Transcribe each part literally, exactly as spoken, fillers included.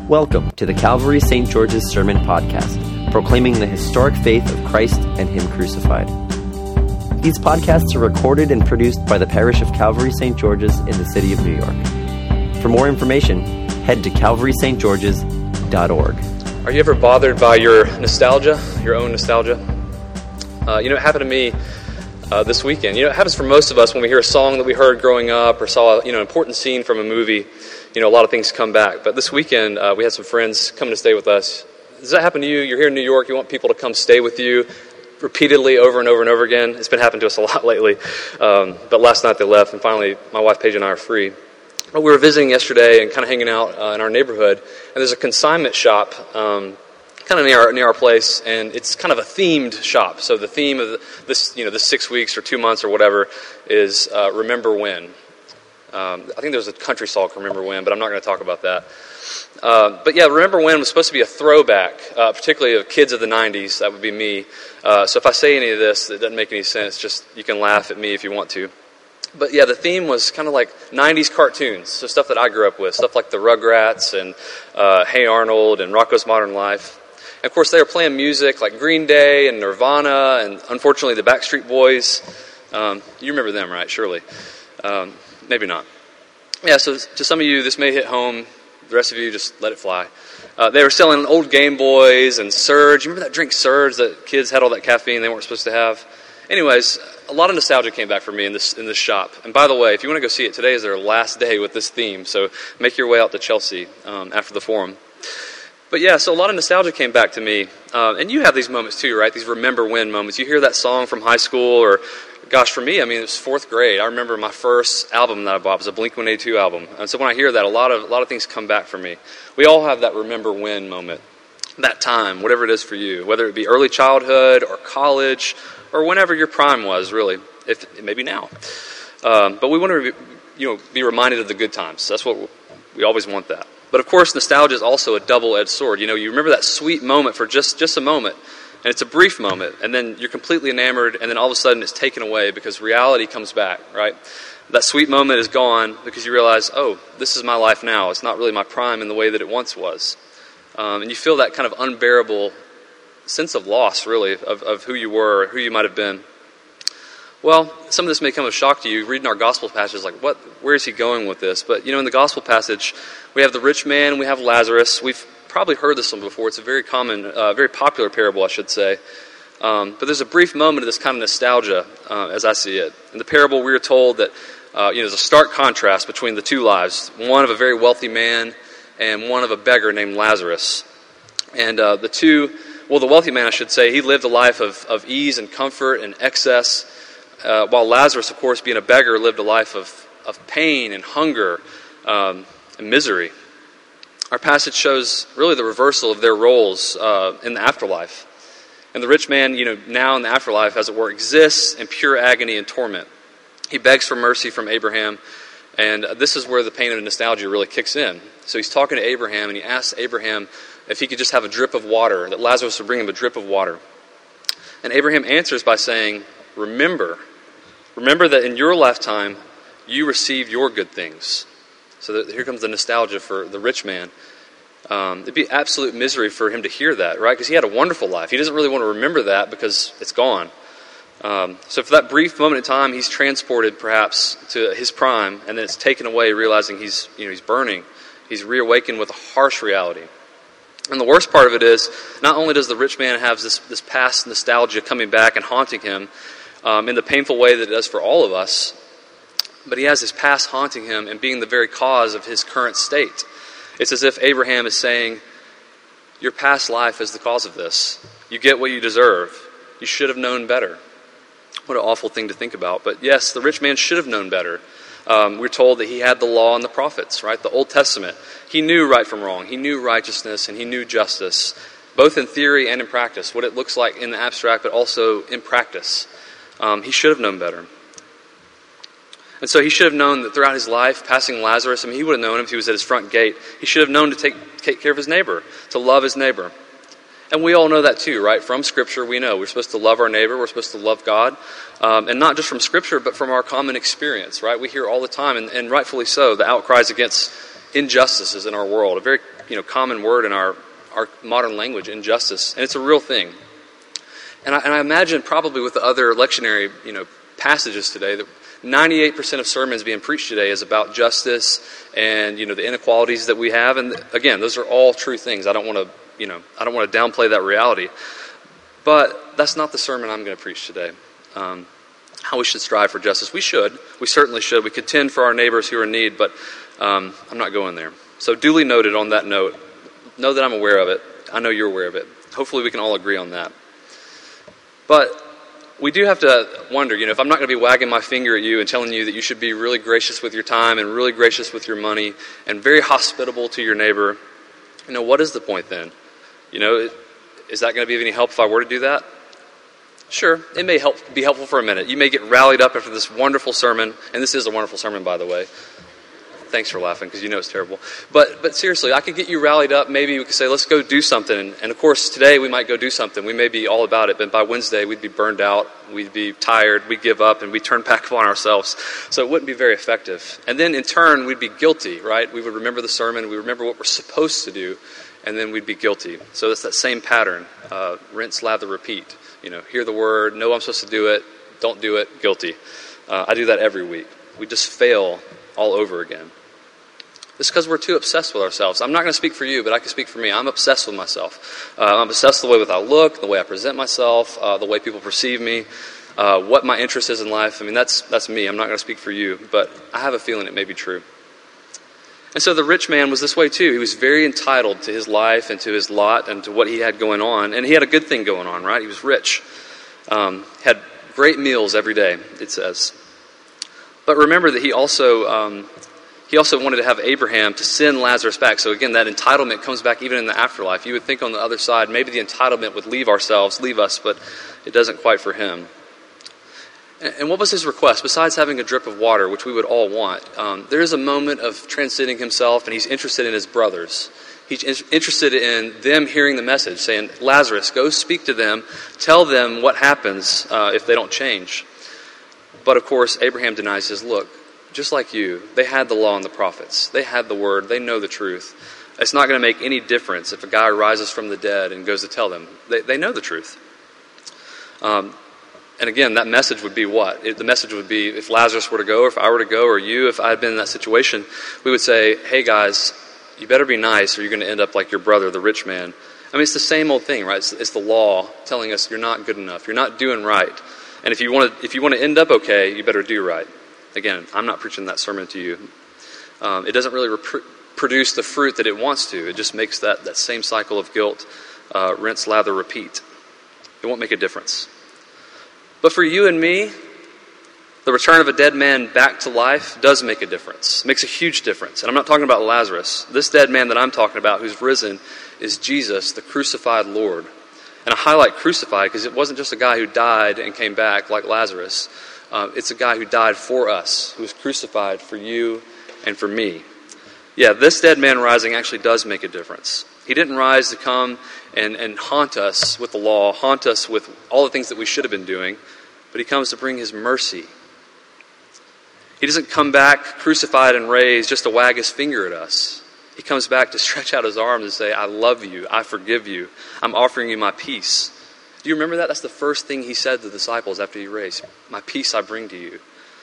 Welcome to the Calvary Saint George's Sermon Podcast, proclaiming the historic faith of Christ and Him crucified. These podcasts are recorded and produced by the parish of Calvary Saint George's in the city of New York. For more information, head to calvary s t georges dot org. Are you ever bothered by your nostalgia, your own nostalgia? Uh, you know, it happened to me uh, this weekend. You know, it happens for most of us when we hear a song that we heard growing up or saw, you know, an important scene from a movie. You know, a lot of things come back. But this weekend, uh, we had some friends coming to stay with us. Does that happen to you? You're here in New York. You want people to come stay with you repeatedly over and over and over again. It's been happening to us a lot lately. Um, but last night they left, and finally my wife Paige and I are free. But we were visiting yesterday and kind of hanging out uh, in our neighborhood, and there's a consignment shop um, kind of near our, near our place, and it's kind of a themed shop. So the theme of the, this, you know, this six weeks or two months or whatever is uh, Remember When. Um, I think there's a country song, Remember When, but I'm not going to talk about that. Uh, but yeah, Remember When was supposed to be a throwback, uh, particularly of kids of the nineties. That would be me. Uh, so if I say any of this that doesn't make any sense, just you can laugh at me if you want to. But yeah, the theme was kind of like nineties cartoons, so stuff that I grew up with, stuff like the Rugrats and uh, Hey Arnold and Rocko's Modern Life. And of course, they were playing music like Green Day and Nirvana and unfortunately the Backstreet Boys. Um, you remember them, right? Surely. Um, maybe not. Yeah, so to some of you, this may hit home. The rest of you, just let it fly. Uh, they were selling old Game Boys and Surge. You remember that drink Surge that kids had all that caffeine they weren't supposed to have? Anyways, a lot of nostalgia came back for me in this in this shop. And by the way, if you want to go see it, today is their last day with this theme. So make your way out to Chelsea um, after the forum. But yeah, so a lot of nostalgia came back to me. Uh, and you have these moments too, right? These Remember When moments. You hear that song from high school or, gosh, for me, I mean, it was fourth grade. I remember my first album that I bought was a Blink one eighty-two album. And so when I hear that, a lot of a lot of things come back for me. We all have that Remember When moment. That time, whatever it is for you, whether it be early childhood or college or whenever your prime was, really, if maybe now. Um, but we want to, you know, be reminded of the good times. That's what we, we always want that. But of course, nostalgia is also a double-edged sword. You know, you remember that sweet moment for just, just a moment, and it's a brief moment, and then you're completely enamored, and then all of a sudden it's taken away because reality comes back, right? That sweet moment is gone because you realize, oh, this is my life now. It's not really my prime in the way that it once was. Um, and you feel that kind of unbearable sense of loss, really, of, of who you were, or who you might have been. Well, some of this may come as a shock to you. Reading our gospel passage, like, what? Where is he going with this? But, you know, in the gospel passage, we have the rich man, we have Lazarus. We've probably heard this one before. It's a very common, uh, very popular parable, I should say. Um, but there's a brief moment of this kind of nostalgia, uh, as I see it. In the parable, we are told that, uh, you know, there's a stark contrast between the two lives, one of a very wealthy man and one of a beggar named Lazarus. And uh, the two, well, the wealthy man, I should say, he lived a life of, of ease and comfort and excess, uh, while Lazarus, of course, being a beggar, lived a life of, of pain and hunger um, and misery. Our passage shows really the reversal of their roles uh, in the afterlife. And the rich man, you know, now in the afterlife, as it were, exists in pure agony and torment. He begs for mercy from Abraham, and this is where the pain of nostalgia really kicks in. So he's talking to Abraham, and he asks Abraham if he could just have a drip of water, that Lazarus would bring him a drip of water. And Abraham answers by saying, remember, remember that in your lifetime, you received your good things. So that here comes the nostalgia for the rich man. Um, it'd be absolute misery for him to hear that, right? Because he had a wonderful life. He doesn't really want to remember that because it's gone. Um, so for that brief moment in time, he's transported perhaps to his prime, and then it's taken away, realizing he's, you know, he's burning. He's reawakened with a harsh reality. And the worst part of it is, not only does the rich man have this, this past nostalgia coming back and haunting him um, in the painful way that it does for all of us, but he has his past haunting him and being the very cause of his current state. It's as if Abraham is saying, your past life is the cause of this. You get what you deserve. You should have known better. What an awful thing to think about. But yes, the rich man should have known better. Um, we're told that he had the law and the prophets, right? The Old Testament. He knew right from wrong. He knew righteousness and he knew justice, both in theory and in practice, what it looks like in the abstract, but also in practice. Um, he should have known better. And so he should have known that throughout his life, passing Lazarus, I mean, he would have known him if he was at his front gate. He should have known to take, take care of his neighbor, to love his neighbor. And we all know that too, right? From Scripture, we know we're supposed to love our neighbor, we're supposed to love God. Um, and not just from Scripture, but from our common experience, right? We hear all the time, and, and rightfully so, the outcries against injustices in our world, a very you know common word in our, our modern language, injustice, and it's a real thing. And I, and I imagine probably with the other lectionary you know passages today that ninety-eight percent of sermons being preached today is about justice and you know the inequalities that we have. And again, those are all true things. I don't want to you know I don't want to downplay that reality, but that's not the sermon I'm going to preach today. Um, how we should strive for justice. We should. We certainly should. We contend for our neighbors who are in need, but um, I'm not going there. So duly noted on that note. Know that I'm aware of it. I know you're aware of it. Hopefully we can all agree on that. But we do have to wonder, you know, if I'm not going to be wagging my finger at you and telling you that you should be really gracious with your time and really gracious with your money and very hospitable to your neighbor, you know, what is the point then? You know, is that going to be of any help if I were to do that? Sure, it may help be helpful for a minute. You may get rallied up after this wonderful sermon, and this is a wonderful sermon, by the way. Thanks for laughing, because you know it's terrible. But but seriously, I could get you rallied up. Maybe we could say, let's go do something. And, and of course, today we might go do something. We may be all about it, but by Wednesday we'd be burned out, we'd be tired, we'd give up, and we'd turn back upon ourselves. So it wouldn't be very effective. And then in turn, we'd be guilty, right? We would remember the sermon, we remember what we're supposed to do, and then we'd be guilty. So it's that same pattern, uh, rinse, lather, repeat. You know, hear the word, know I'm supposed to do it, don't do it, guilty. Uh, I do that every week. We just fail all over again. It's because we're too obsessed with ourselves. I'm not going to speak for you, but I can speak for me. I'm obsessed with myself. Uh, I'm obsessed with the way with I look, the way I present myself, uh, the way people perceive me, uh, what my interest is in life. I mean, that's that's me. I'm not going to speak for you, but I have a feeling it may be true. And so the rich man was this way too. He was very entitled to his life and to his lot and to what he had going on. And he had a good thing going on, right? He was rich. Um, had great meals every day, it says. But remember that he also... Um, He also wanted to have Abraham to send Lazarus back. So again, that entitlement comes back even in the afterlife. You would think on the other side, maybe the entitlement would leave ourselves, leave us, but it doesn't quite for him. And what was his request? Besides having a drip of water, which we would all want, um, there is a moment of transcending himself, and he's interested in his brothers. He's interested in them hearing the message, saying, Lazarus, go speak to them, tell them what happens uh, if they don't change. But of course, Abraham denies his look. Just like you, they had the law and the prophets. They had the word. They know the truth. It's not going to make any difference if a guy rises from the dead and goes to tell them. They, they know the truth. Um, and again, that message would be what? It, the message would be if Lazarus were to go, or if I were to go, or you, if I had been in that situation, we would say, hey guys, you better be nice or you're going to end up like your brother, the rich man. I mean, it's the same old thing, right? It's, it's the law telling us you're not good enough. You're not doing right. And if you want to, if you want to end up okay, you better do right. Again, I'm not preaching that sermon to you. Um, it doesn't really rep- produce the fruit that it wants to. It just makes that, that same cycle of guilt, uh, rinse, lather, repeat. It won't make a difference. But for you and me, the return of a dead man back to life does make a difference. It makes a huge difference. And I'm not talking about Lazarus. This dead man that I'm talking about who's risen is Jesus, the crucified Lord. And I highlight crucified because it wasn't just a guy who died and came back like Lazarus. Uh, it's a guy who died for us, who was crucified for you and for me. Yeah, this dead man rising actually does make a difference. He didn't rise to come and, and haunt us with the law, haunt us with all the things that we should have been doing, but he comes to bring his mercy. He doesn't come back crucified and raised just to wag his finger at us. He comes back to stretch out his arms and say, I love you, I forgive you, I'm offering you my peace. Do you remember that? That's the first thing he said to the disciples after he raised. My peace I bring to you.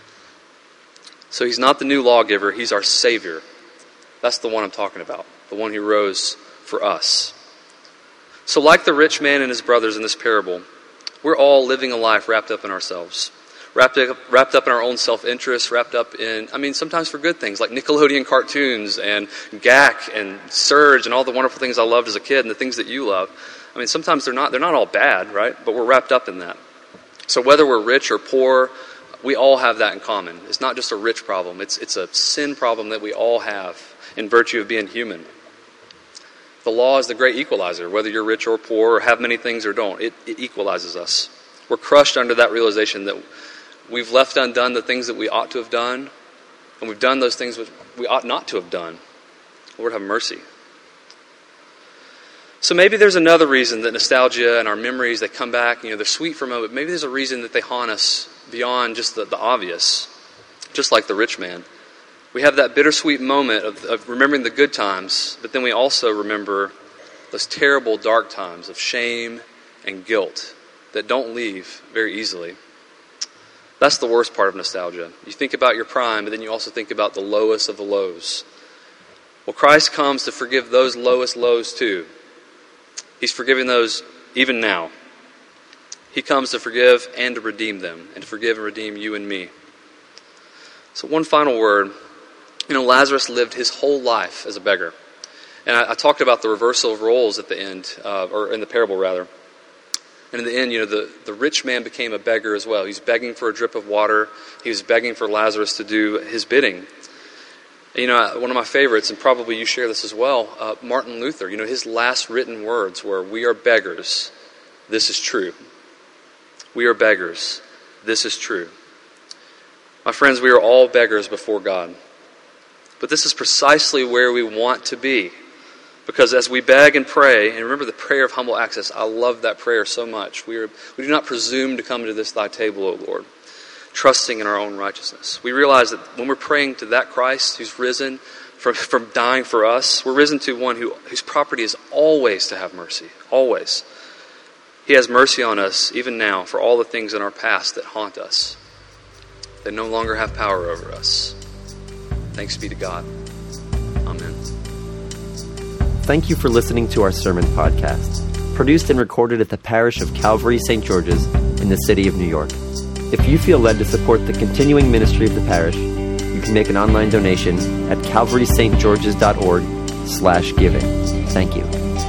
So he's not the new lawgiver. He's our Savior. That's the one I'm talking about. The one who rose for us. So like the rich man and his brothers in this parable, we're all living a life wrapped up in ourselves. Wrapped up, wrapped up in our own self-interest. Wrapped up in, I mean, sometimes for good things like Nickelodeon cartoons and G A C and Surge and all the wonderful things I loved as a kid and the things that you love. I mean, sometimes they're not they're not all bad, right? But we're wrapped up in that. So whether we're rich or poor, we all have that in common. It's not just a rich problem. It's it's a sin problem that we all have in virtue of being human. The law is the great equalizer. Whether you're rich or poor or have many things or don't, it, it equalizes us. We're crushed under that realization that we've left undone the things that we ought to have done, and we've done those things which we ought not to have done. Lord, have mercy. So maybe there's another reason that nostalgia and our memories, they come back, you know, they're sweet for a moment. Maybe there's a reason that they haunt us beyond just the, the obvious, just like the rich man. We have that bittersweet moment of, of remembering the good times, but then we also remember those terrible dark times of shame and guilt that don't leave very easily. That's the worst part of nostalgia. You think about your prime, but then you also think about the lowest of the lows. Well, Christ comes to forgive those lowest lows too. He's forgiving those even now. He comes to forgive and to redeem them, and to forgive and redeem you and me. So one final word. You know, Lazarus lived his whole life as a beggar. And I, I talked about the reversal of roles at the end, uh, or in the parable rather. And in the end, you know, the, the rich man became a beggar as well. He's begging for a drip of water. He was begging for Lazarus to do his bidding. And, you know, one of my favorites, and probably you share this as well, uh, Martin Luther, you know, his last written words were, "We are beggars. This is true. We are beggars. This is true." My friends, we are all beggars before God. But this is precisely where we want to be. Because as we beg and pray, and remember the prayer of humble access, I love that prayer so much. We are, we do not presume to come to this thy table, O Lord, trusting in our own righteousness. We realize that when we're praying to that Christ who's risen from, from dying for us, we're risen to one who, whose property is always to have mercy, always. He has mercy on us even now for all the things in our past that haunt us. They no longer have power over us. Thanks be to God. Amen. Thank you for listening to our sermon podcast, produced and recorded at the parish of Calvary Saint George's in the city of New York. If you feel led to support the continuing ministry of the parish, you can make an online donation at calvarystgeorges dot org slash giving. Thank you.